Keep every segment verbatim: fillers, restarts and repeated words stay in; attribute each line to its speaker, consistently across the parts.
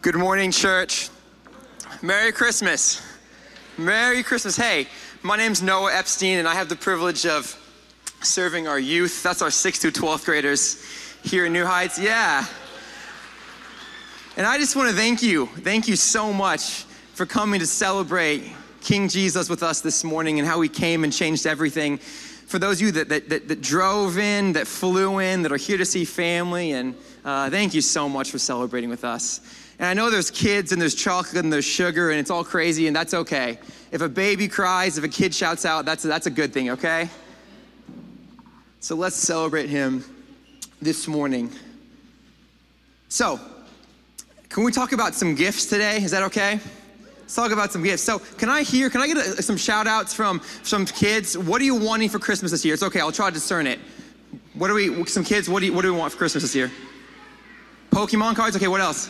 Speaker 1: Good morning, church. Merry Christmas. Merry Christmas. Hey, my name's Noah Epstein, and I have the privilege of serving our youth. That's our sixth through twelfth graders here in New Heights. Yeah. And I just want to thank you. Thank you so much for coming to celebrate King Jesus with us this morning and how he came and changed everything. For those of you that, that, that, that drove in, that flew in, that are here to see family, and uh, thank you so much for celebrating with us. And I know there's kids and there's chocolate and there's sugar and it's all crazy, and that's okay. If a baby cries, if a kid shouts out, that's a, that's a good thing, okay? So let's celebrate him this morning. So, can we talk about some gifts today? Is that okay? Let's talk about some gifts. So can I hear, can I get a, some shout outs from some kids? What are you wanting for Christmas this year? It's okay, I'll try to discern it. What do we, some kids, what do, you, what do we want for Christmas this year? Pokemon cards? Okay, what else?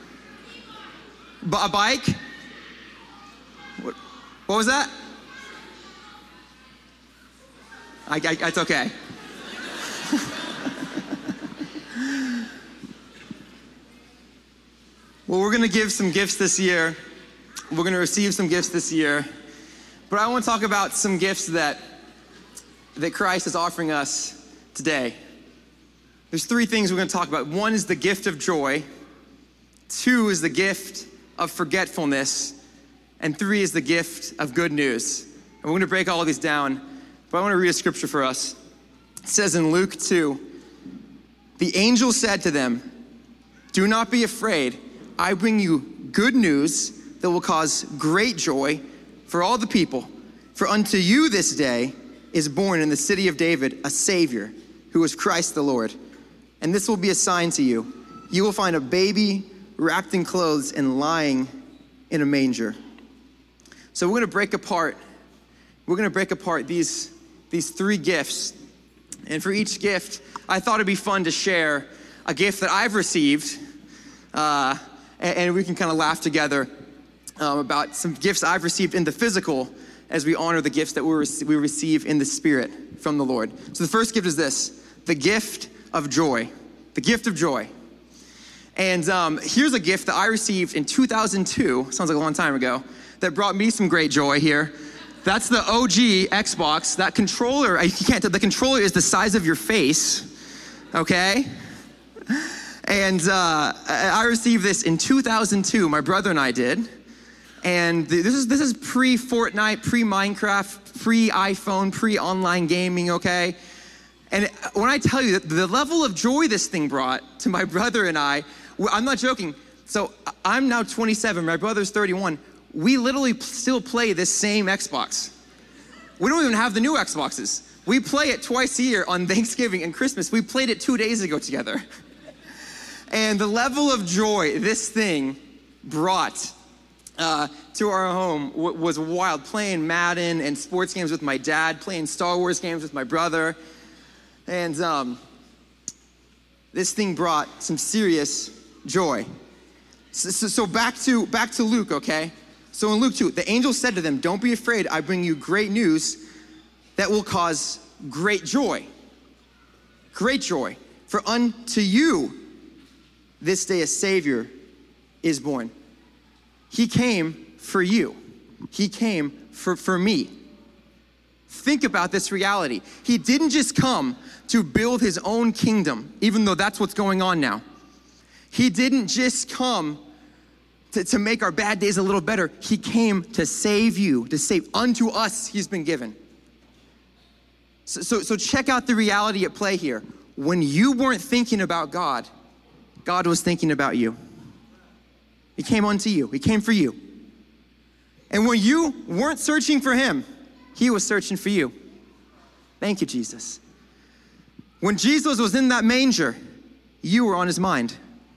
Speaker 1: B- a bike? What, what was that? I, I, it's okay. Well, we're gonna give some gifts this year. We're gonna receive some gifts this year. But I wanna talk about some gifts that, that Christ is offering us today. There's three things we're gonna talk about. One is the gift of joy. Two is the gift of forgetfulness, and three is the gift of good news. And we're gonna break all of these down, but I wanna read a scripture for us. It says in Luke two, the angel said to them, "Do not be afraid. I bring you good news that will cause great joy for all the people. For unto you this day is born in the city of David a Savior, who is Christ the Lord. And this will be a sign to you. You will find a baby wrapped in clothes and lying in a manger." So we're gonna break apart, we're gonna break apart these, these three gifts. And for each gift, I thought it'd be fun to share a gift that I've received, uh, and, and we can kind of laugh together um, about some gifts I've received in the physical as we honor the gifts that we, rec- we receive in the spirit from the Lord. So the first gift is this, the gift of joy, the gift of joy. And um, here's a gift that I received in two thousand two, sounds like a long time ago, that brought me some great joy here. That's the O G Xbox. That controller, you can't tell, the controller is the size of your face, okay? And uh, I received this in two thousand two, my brother and I did. And this is this is pre-Fortnite, pre-Minecraft, pre-iPhone, pre-online gaming, okay? And when I tell you that the level of joy this thing brought to my brother and I, I'm not joking. So I'm now twenty-seven, my brother's thirty-one. We literally still play this same Xbox. We don't even have the new Xboxes. We play it twice a year on Thanksgiving and Christmas. We played it two days ago together. And the level of joy this thing brought uh, to our home w- was wild. Playing Madden and sports games with my dad, playing Star Wars games with my brother. And um, this thing brought some serious joy. So, so, so back to back to Luke, okay? So in Luke two, the angel said to them, "Don't be afraid. I bring you great news that will cause great joy. Great joy. For unto you this day a Savior is born." He came for you. He came for, for me. Think about this reality. He didn't just come to build his own kingdom, even though that's what's going on now. He didn't just come to, to make our bad days a little better. He came to save you, to save unto us he's been given. So, so, so check out the reality at play here. When you weren't thinking about God, God was thinking about you. He came unto you. He came for you. And when you weren't searching for him, he was searching for you. Thank you, Jesus. When Jesus was in that manger, you were on his mind.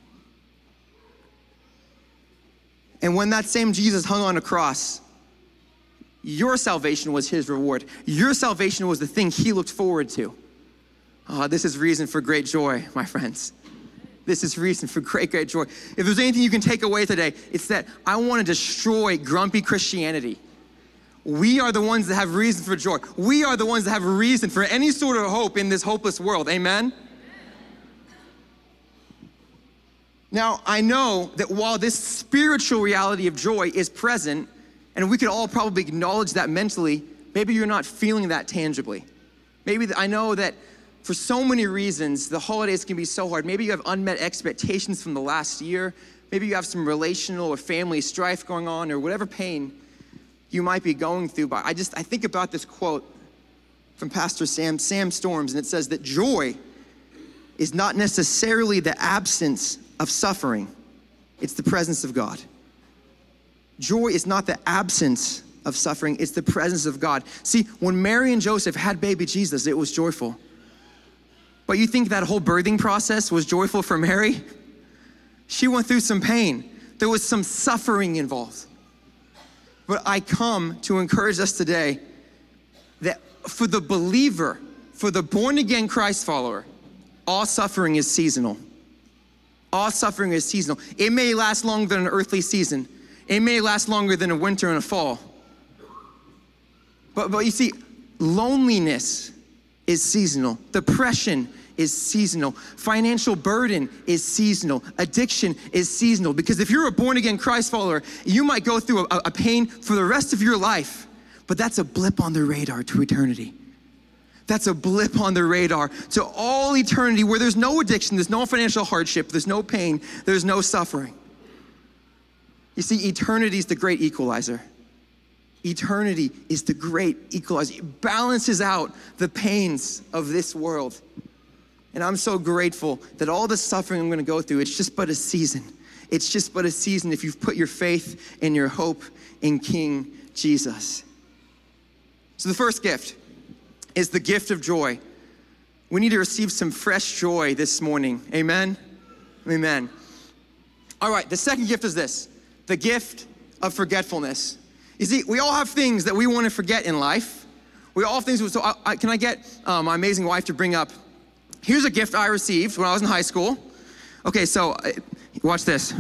Speaker 1: And when that same Jesus hung on a cross, your salvation was his reward. Your salvation was the thing he looked forward to. Oh, this is reason for great joy, my friends. This is reason for great, great joy. If there's anything you can take away today, it's that I want to destroy grumpy Christianity. We are the ones that have reason for joy. We are the ones that have reason for any sort of hope in this hopeless world. Amen? Now, I know that while this spiritual reality of joy is present, and we could all probably acknowledge that mentally, maybe you're not feeling that tangibly. Maybe I know that for so many reasons, the holidays can be so hard. Maybe you have unmet expectations from the last year. Maybe you have some relational or family strife going on, or whatever pain you might be going through. But I just, I think about this quote from Pastor Sam, Sam Storms, and it says that joy is not necessarily the absence of suffering. It's the presence of God. Joy is not the absence of suffering, it's the presence of God. See, when Mary and Joseph had baby Jesus, it was joyful. But you think that whole birthing process was joyful for Mary? She went through some pain. There was some suffering involved. But I come to encourage us today that for the believer, for the born-again Christ follower, all suffering is seasonal. All suffering is seasonal. It may last longer than an earthly season. It may last longer than a winter and a fall. But, but you see, loneliness is seasonal. Depression is seasonal. Financial burden is seasonal. Addiction is seasonal. Because if you're a born-again Christ follower, you might go through a, a pain for the rest of your life. But that's a blip on the radar to eternity. That's a blip on the radar to all eternity, where there's no addiction, there's no financial hardship, there's no pain, there's no suffering. You see, eternity is the great equalizer. Eternity is the great equalizer. It balances out the pains of this world. And I'm so grateful that all the suffering I'm gonna go through, it's just but a season. It's just but a season if you've put your faith and your hope in King Jesus. So the first gift is the gift of joy. We need to receive some fresh joy this morning. Amen? Amen. All right, the second gift is this, the gift of forgetfulness. You see, we all have things that we want to forget in life. We all have things, so I, I, can I get uh, my amazing wife to bring up, here's a gift I received when I was in high school. Okay, so uh, watch this.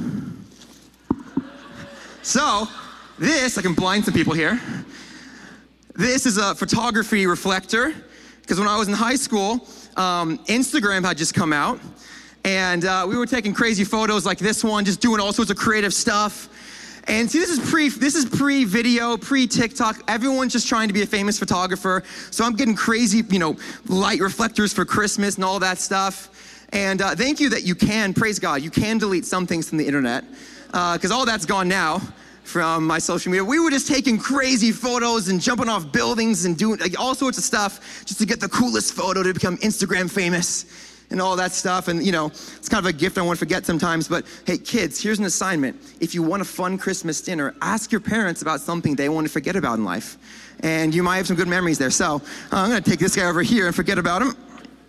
Speaker 1: So, this, I can blind some people here. This is a photography reflector, because when I was in high school, um, Instagram had just come out, and uh, we were taking crazy photos like this one, just doing all sorts of creative stuff. And see, this is pre, this is pre-video, pre-TikTok. Everyone's just trying to be a famous photographer. So I'm getting crazy, you know, light reflectors for Christmas and all that stuff. And uh, thank you that you can, praise God, you can delete some things from the internet, because uh, all that's gone now from my social media. We were just taking crazy photos and jumping off buildings and doing like, all sorts of stuff just to get the coolest photo to become Instagram famous and all that stuff. And you know, it's kind of a gift I want to forget sometimes, but hey kids, here's an assignment. If you want a fun Christmas dinner, ask your parents about something they want to forget about in life. And you might have some good memories there. So uh, I'm gonna take this guy over here and forget about him.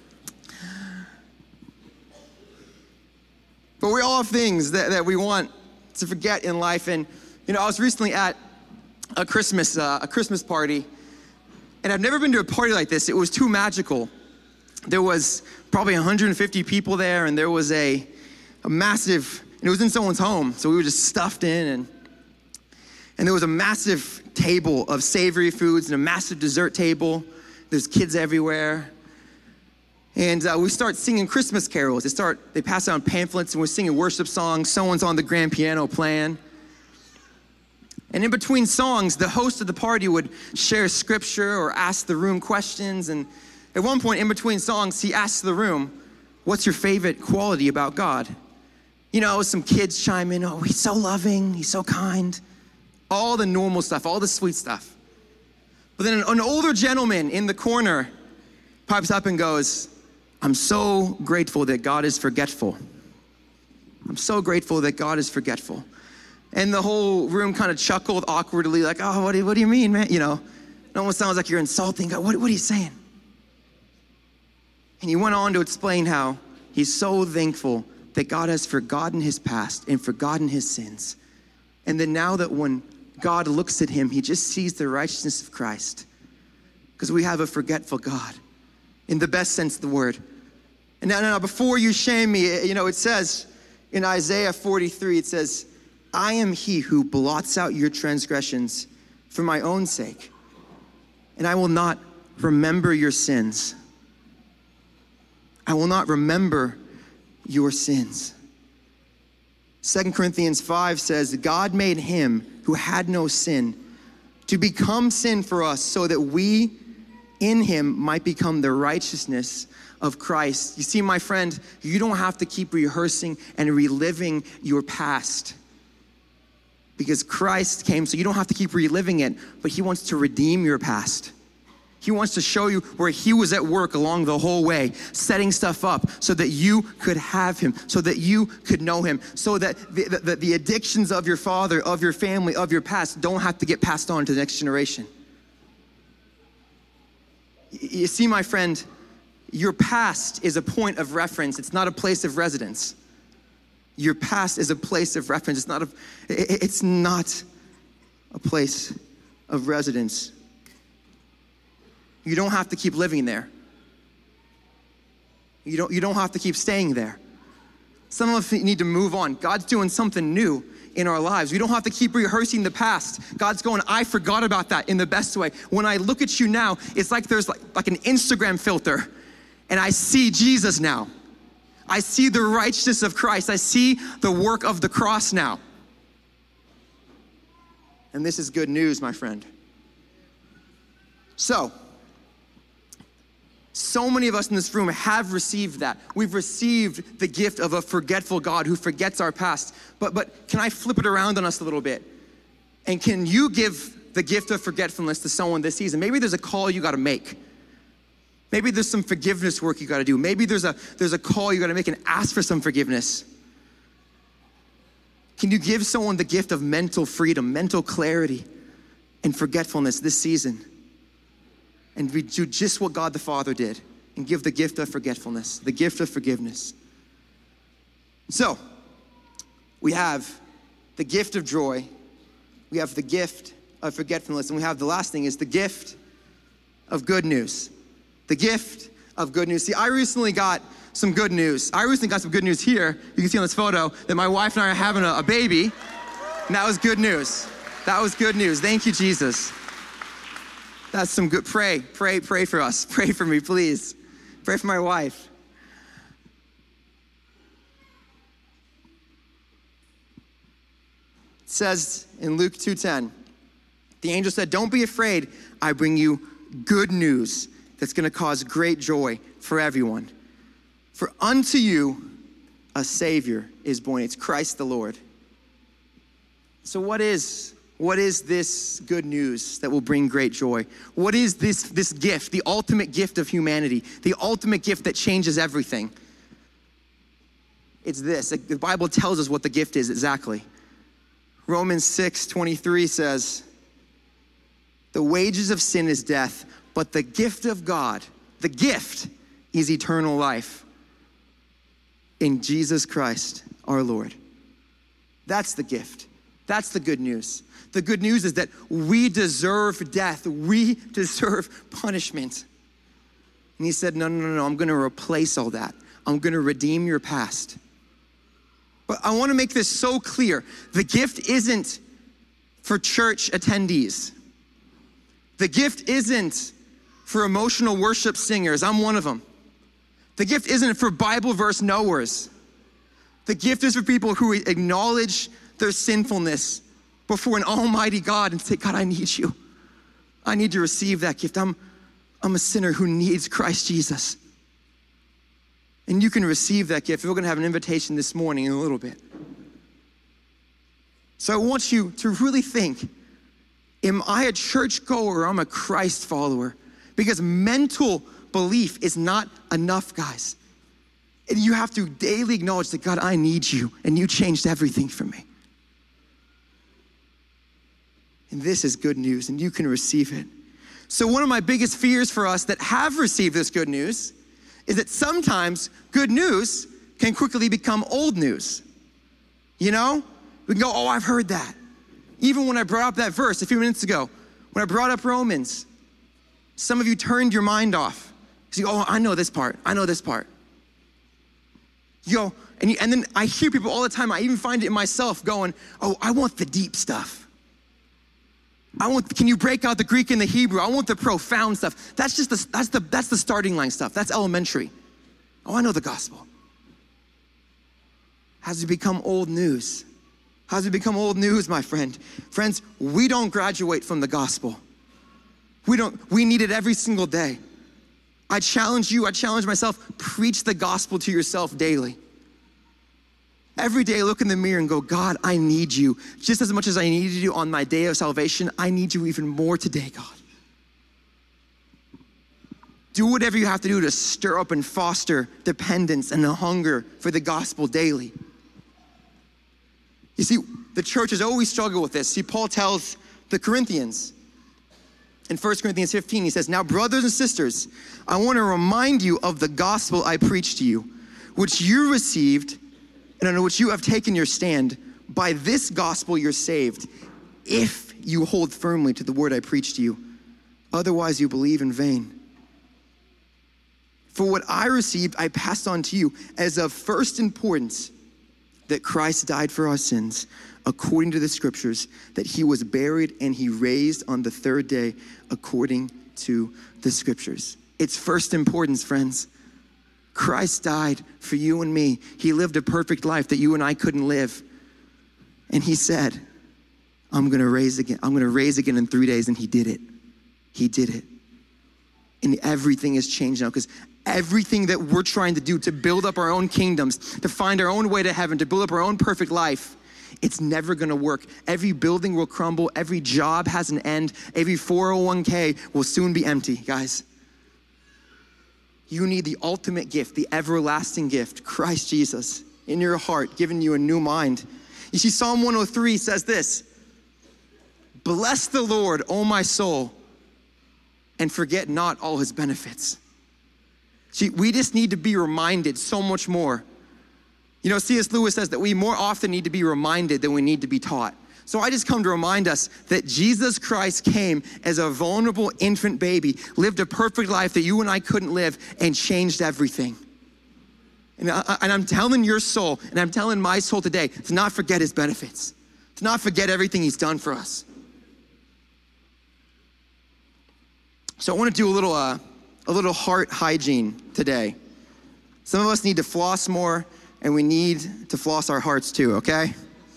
Speaker 1: But we all have things that, that we want to forget in life. And you know, I was recently at a Christmas, uh, a Christmas party, and I've never been to a party like this. It was too magical. There was probably one hundred fifty people there, and there was a, a massive, and it was in someone's home, so we were just stuffed in, and, and there was a massive table of savory foods and a massive dessert table. There's kids everywhere. And uh, we start singing Christmas carols. They start, they pass out pamphlets, and we're singing worship songs. Someone's on the grand piano playing. And in between songs, the host of the party would share scripture or ask the room questions. And at one point in between songs, he asked the room, what's your favorite quality about God? You know, some kids chime in, oh, he's so loving, he's so kind. All the normal stuff, all the sweet stuff. But then an older gentleman in the corner pipes up and goes, I'm so grateful that God is forgetful. I'm so grateful that God is forgetful. And the whole room kind of chuckled awkwardly, like, oh, what do, what do you mean, man? You know, it almost sounds like you're insulting God. What, what are you saying? And he went on to explain how he's so thankful that God has forgotten his past and forgotten his sins. And then now that when God looks at him, he just sees the righteousness of Christ. Because we have a forgetful God, in the best sense of the word. And now, now, before you shame me, you know, it says in Isaiah forty-three, it says, I am he who blots out your transgressions for my own sake, and I will not remember your sins. I will not remember your sins. Second Corinthians five says, God made him who had no sin to become sin for us so that we in him might become the righteousness of Christ. You see, my friend, you don't have to keep rehearsing and reliving your past because Christ came, so you don't have to keep reliving it, but he wants to redeem your past. He wants to show you where he was at work along the whole way, setting stuff up so that you could have him, so that you could know him, so that the, the, the addictions of your father, of your family, of your past don't have to get passed on to the next generation. You see, my friend, your past is a point of reference. It's not a place of residence. Your past is a place of reference. It's not a, it's not a place of residence. You don't have to keep living there. You don't, you don't have to keep staying there. Some of us need to move on. God's doing something new in our lives. We don't have to keep rehearsing the past. God's going, I forgot about that in the best way. When I look at you now, it's like there's like, like an Instagram filter, and I see Jesus now. I see the righteousness of Christ. I see the work of the cross now. And this is good news, my friend. So, so many of us in this room have received that. We've received the gift of a forgetful God who forgets our past. But, but can I flip it around on us a little bit? And can you give the gift of forgetfulness to someone this season? Maybe there's a call you gotta make. Maybe there's some forgiveness work you gotta do. Maybe there's a, there's a call you gotta make and ask for some forgiveness. Can you give someone the gift of mental freedom, mental clarity, and forgetfulness this season? And we do just what God the Father did and give the gift of forgetfulness, the gift of forgiveness. So, we have the gift of joy, we have the gift of forgetfulness, and we have the last thing is the gift of good news. The gift of good news. See, I recently got some good news. I recently got some good news here. You can see on this photo that my wife and I are having a, a baby, and that was good news. That was good news. Thank you, Jesus. That's some good, pray, pray, pray for us. Pray for me, please. Pray for my wife. It says in Luke two ten, the angel said, don't be afraid, I bring you good news that's gonna cause great joy for everyone. For unto you a Savior is born. It's Christ the Lord. So what is What is this good news that will bring great joy? What is this, this gift, the ultimate gift of humanity, the ultimate gift that changes everything? It's this. The Bible tells us what the gift is exactly. Romans six twenty-three says, the wages of sin is death, but the gift of God, the gift is eternal life in Jesus Christ, our Lord. That's the gift. That's the good news. The good news is that we deserve death. We deserve punishment. And he said, no, no, no, no, I'm gonna replace all that. I'm gonna redeem your past. But I wanna make this so clear. The gift isn't for church attendees. The gift isn't for emotional worship singers. I'm one of them. The gift isn't for Bible verse knowers. The gift is for people who acknowledge their sinfulness before an almighty God and say, God, I need you. I need to receive that gift. I'm, I'm a sinner who needs Christ Jesus. And you can receive that gift. We're gonna have an invitation this morning in a little bit. So I want you to really think, am I a churchgoer or I'm a Christ follower? Because mental belief is not enough, guys. And you have to daily acknowledge that, God, I need you, and you changed everything for me. And this is good news, and you can receive it. So one of my biggest fears for us that have received this good news is that sometimes good news can quickly become old news. You know? We can go, oh, I've heard that. Even when I brought up that verse a few minutes ago, when I brought up Romans, some of you turned your mind off. You go, oh, I know this part. I know this part. You go, and, you, and then I hear people all the time, I even find it in myself going, oh, I want the deep stuff. I want, can you break out the Greek and the Hebrew? I want the profound stuff. That's just the, that's the, that's the starting line stuff. That's elementary. Oh, I know the gospel. has it become old news? Has it become old news, my friend? Friends, we don't graduate from the gospel. We don't, we need it every single day. I challenge you, I challenge myself, preach the gospel to yourself daily. Every day, look in the mirror and go, God, I need you. Just as much as I needed you on my day of salvation, I need you even more today, God. Do whatever you have to do to stir up and foster dependence and a hunger for the gospel daily. You see, the church has always struggled with this. See, Paul tells the Corinthians in First Corinthians fifteen, he says, now brothers and sisters, I want to remind you of the gospel I preached to you, which you received and on which you have taken your stand. By this gospel you're saved, if you hold firmly to the word I preached to you. Otherwise you believe in vain. For what I received, I passed on to you as of first importance, that Christ died for our sins, according to the scriptures, that he was buried and he raised on the third day, according to the scriptures. It's first importance, friends. Christ died for you and me. He lived a perfect life that you and I couldn't live. And he said, I'm gonna raise again. I'm gonna raise again in three days, and he did it. He did it. And everything has changed now, because everything that we're trying to do to build up our own kingdoms, to find our own way to heaven, to build up our own perfect life, it's never gonna work. Every building will crumble. Every job has an end. Every four oh one k will soon be empty, guys. You need the ultimate gift, the everlasting gift, Christ Jesus, in your heart, giving you a new mind. You see, Psalm one oh three says this, bless the Lord, O my soul, and forget not all his benefits. See, we just need to be reminded so much more. You know, C S Lewis says that we more often need to be reminded than we need to be taught. So I just come to remind us that Jesus Christ came as a vulnerable infant baby, lived a perfect life that you and I couldn't live, and changed everything. And, I, and I'm telling your soul, and I'm telling my soul today, to not forget his benefits, to not forget everything he's done for us. So I want to do a little, uh, a little heart hygiene today. Some of us need to floss more, and we need to floss our hearts too, okay?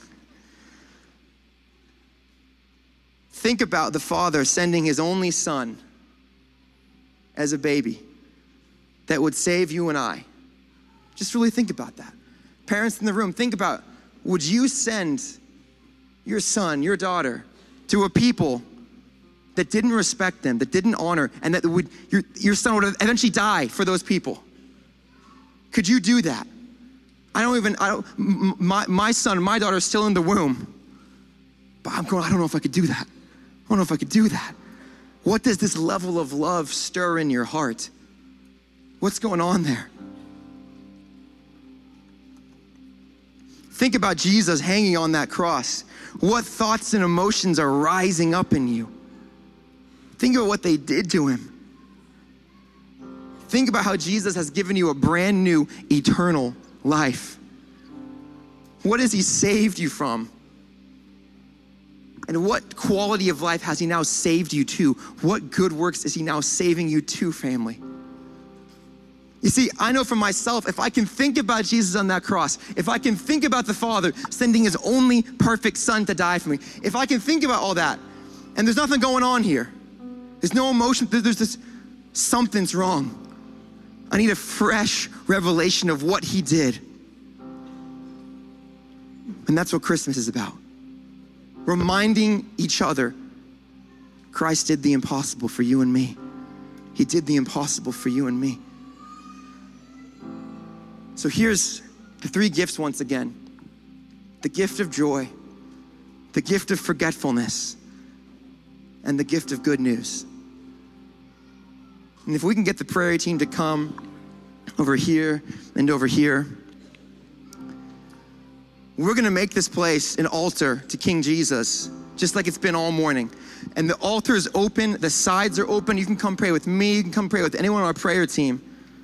Speaker 1: Think about the Father sending his only Son as a baby that would save you and I. Just really think about that. Parents in the room, think about, would you send your son, your daughter, to a people that didn't respect them, that didn't honor, and that would your, your son would eventually die for those people? Could you do that? I don't even, I don't, my, my son, my daughter is still in the womb, but I'm going, I don't know if I could do that. I don't know if I could do that. What does this level of love stir in your heart? What's going on there? Think about Jesus hanging on that cross. What thoughts and emotions are rising up in you? Think about what they did to him. Think about how Jesus has given you a brand new eternal life. What has he saved you from? And what quality of life has he now saved you to? What good works is he now saving you to, family? You see, I know for myself, if I can think about Jesus on that cross, if I can think about the Father sending his only perfect Son to die for me, if I can think about all that, and there's nothing going on here, there's no emotion, there's this, something's wrong. I need a fresh revelation of what he did. And that's what Christmas is about. Reminding each other, Christ did the impossible for you and me. He did the impossible for you and me. So here's the three gifts once again. The gift of joy, the gift of forgetfulness, and the gift of good news. And if we can get the prayer team to come over here and over here, we're gonna make this place an altar to King Jesus, just like it's been all morning. And the altar is open, the sides are open. You can come pray with me, you can come pray with anyone on our prayer team.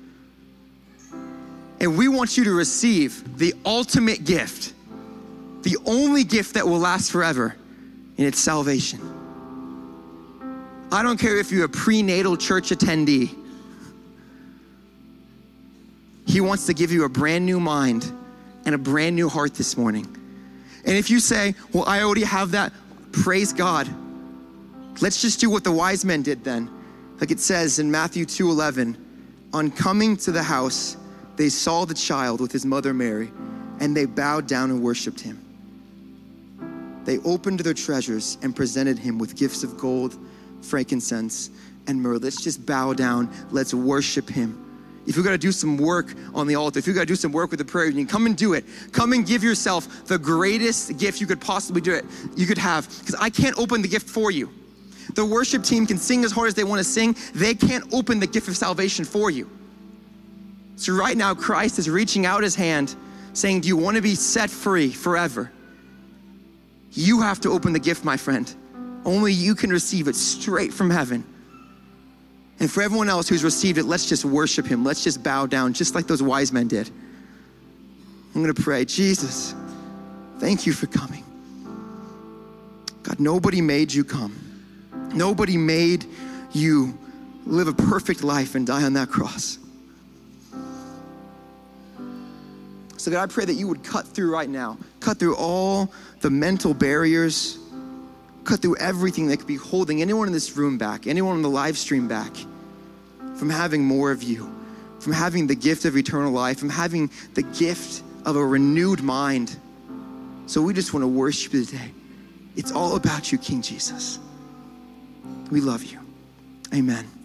Speaker 1: And we want you to receive the ultimate gift, the only gift that will last forever, and it's salvation. I don't care if you're a prenatal church attendee. He wants to give you a brand new mind, and a brand new heart this morning. And if you say, well, I already have that, praise God. Let's just do what the wise men did then. Like it says in Matthew two eleven, on coming to the house, they saw the child with his mother Mary, and they bowed down and worshiped him. They opened their treasures and presented him with gifts of gold, frankincense, and myrrh. Let's just bow down. Let's worship him. If you got to do some work on the altar, if you got to do some work with the prayer union, come and do it. Come and give yourself the greatest gift you could possibly do it. You could have, because I can't open the gift for you. The worship team can sing as hard as they want to sing. They can't open the gift of salvation for you. So right now, Christ is reaching out his hand saying, do you want to be set free forever? You have to open the gift, my friend. Only you can receive it straight from heaven. And for everyone else who's received it, let's just worship him. Let's just bow down, just like those wise men did. I'm gonna pray. Jesus, thank you for coming. God, nobody made you come. Nobody made you live a perfect life and die on that cross. So God, I pray that you would cut through right now, cut through all the mental barriers, cut through everything that could be holding anyone in this room back, anyone on the live stream back, from having more of you, from having the gift of eternal life, from having the gift of a renewed mind. So we just want to worship you today. It's all about you, King Jesus. We love you. Amen.